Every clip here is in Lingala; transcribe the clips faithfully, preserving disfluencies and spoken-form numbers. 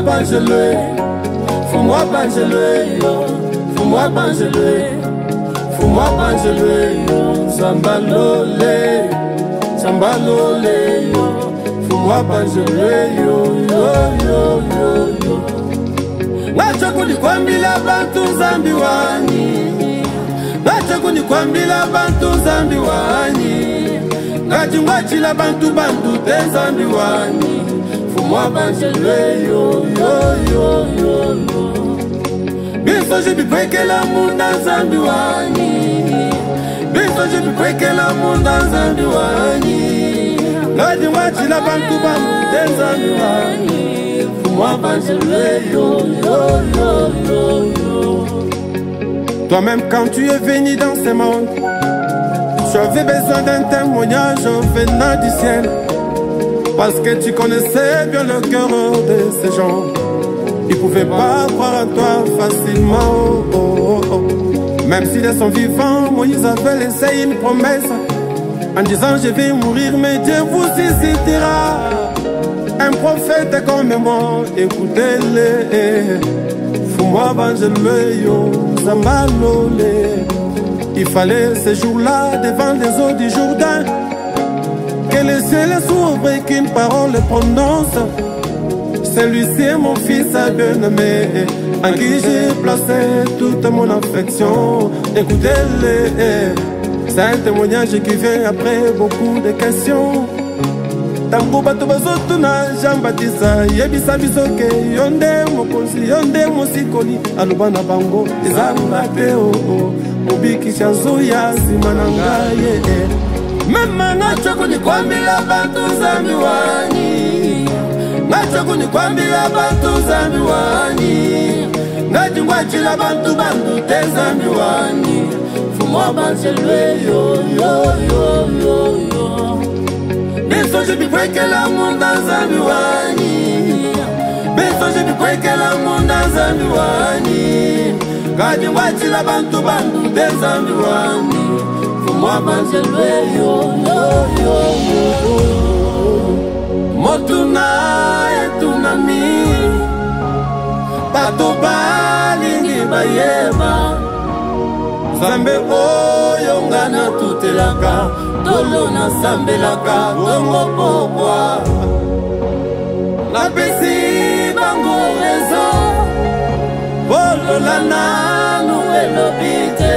bangelé, fous-moi bangelé, fous-moi bangelé, fous-moi bangelé, Sambalolé, Sambalolé, fous-moi bangelé, yo yo yo yo yo. Ngacho kunikwambila bantu zambi wani, ngacho kunikwambila bantu zambi wani, ngacho ngachila bantu bantu te zambi wani. Fous-moi bangelé, yo yo yo yo yo. Biso je bipweke la munda zambi wani, biso je bipweke la munda zambi wani, ngadi ngachila bantu bantu te zambi wani. Fous-moi bangelé, yo yo yo yo yo. Toi-même quand tu es venu dans ce monde, j'avais besoin d'un témoignage venant du ciel, parce que tu connaissais bien le cœur de ces gens. Ils pouvaient pas croire à toi facilement, oh, oh, oh. Même s'ils sont vivants, Moïse avait laissé une promesse en disant je vais mourir mais Dieu vous suscitera un prophète comme moi, écoutez-le. Fous-moi bangelé, yo Sambalolé. Il fallait ce jour-là devant les eaux du Jourdain que le ciel s'ouvre et qu'une parole prononce. Celui-ci est mon fils bien-aimé, en qui j'ai placé toute mon affection. Écoutez-le, c'est un témoignage qui vient après beaucoup de questions. Tango bato bazotu na Jean-Baptiste yebisa bisoke yonde mokonzi yonde mosikoli aloba na bango ezanga te o mobikisha zuya nsima na ngai. Mema ngacho kunikwambila bantu zambi wani, ngacho kunikwambila bantu zambi wani, ngati ngwachila bantu bantu te zambi wani. Fous-moi bangelé, yo yo yo yo yo. Biso je bipweke la munda zambi wani, biso je bipweke la munda zambi wani, ngati ngwachila bantu bantu te zambi wani. Fous-moi bangelé, yo yo yo yo. Motuna etunami, bato balingi bayeba, Zambe oyo ngana tutelaka, tolo na sambelaka, bongo pokwa. Napesi bango raison, polo la nanu elobite,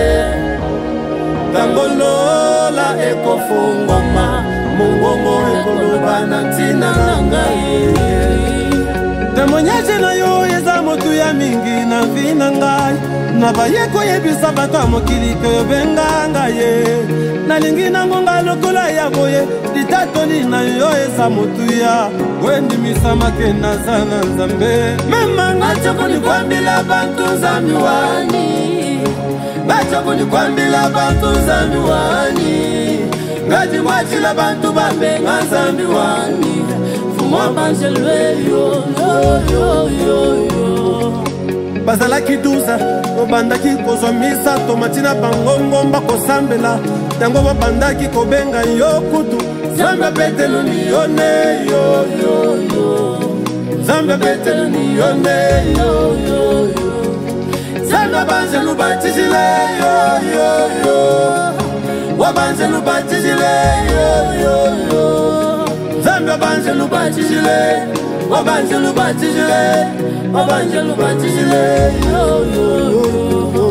tangolola ekofungwama, mungongo ekolobana tina nangai. Témoignage na yo eza motu ya mingi na vi na ngai, na bayeko yebisa bato mokili ke benga ngai. Nalingi nangonga lokola ya boye, litatoli na yo eza motu ya wendimisa makena sana Nzambe. Mema ngacho kunikwambila bantu zambi wani, ngacho kunikwambila bantu zambi wani, ngati mwachila bantu bambenga zambi wani. Fous-moi bangelé, yo yo yo yo yo. Bazalaki douza, obandaki kozomisa tomatina bangongo mbako sambela, tango babandaki kobenga yo kutu. Zamba betelu ni yone yo yo yo, Zamba betelu ni yone yo yo yo. Zamba banjelu batijile yo yo yo, wabanjelu batijile yo yo yo. Zamba banjelu batijile, wabanjelu batijile, wabanjelu batijile yo yo yo.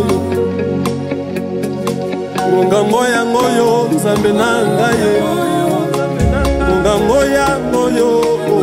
Ngonga moya ngoyo Nzambe na ngai, ngonga moya ngoyo,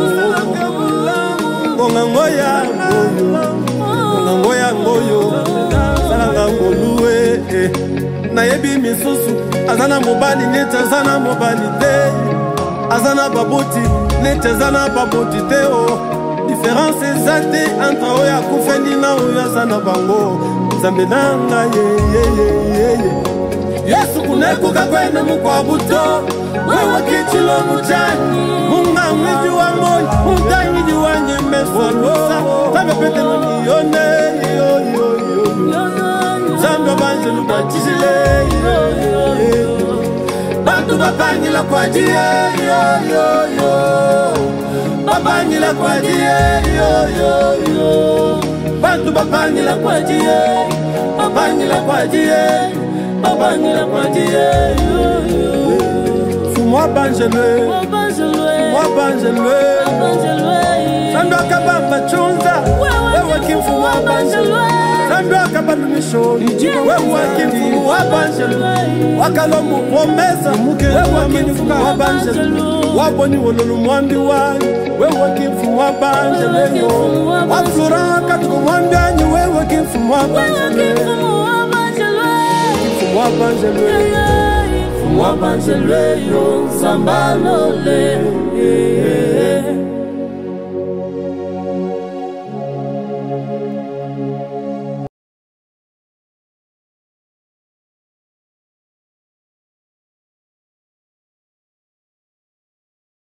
ngonga moya ngoyo, ngonga moya ngoyo, salanga ngoluwe. Nayebi misusu azana mobali nete azana mobali te, azana baboti nete azana baboti te o. Différence ezate entre oya kufendi na oya azana bango. Nzambe na ngai ye ye ye ye. Yesu kunekuka kwene mukwabuto, wewe kichilo mujani, munga mwiji wa moyo, munga mwiji wa nyemeso lusa. Zambe pete noni yone yo yo yo. Zambe banjelu batijile yo yo yo. Bantu bapangila kwa jie yo yo yo. babangila kwa die yo yo yo. Bantu babangila kwa die, babangila kwa die, babangila kwa die yo yo. Fumwa banjelwe, fumwa banjelwe, sando akabamba chunza, wewe kimfumwa banjelwe. Sando akabamba mishoni, wewe kimfumwa banjelwe. Wakalombu pomesa, wewe kimfumwa banjelwe. Waboni wololu mwambi wanyu, wewe kimfumwa banjelwe yo. Waflora katuku mwambi wanyu, wewe kimfumwa banjelwe. Kimfumwa banjelwe, kimfumwa banjelwe yo. Sambalole, yeah.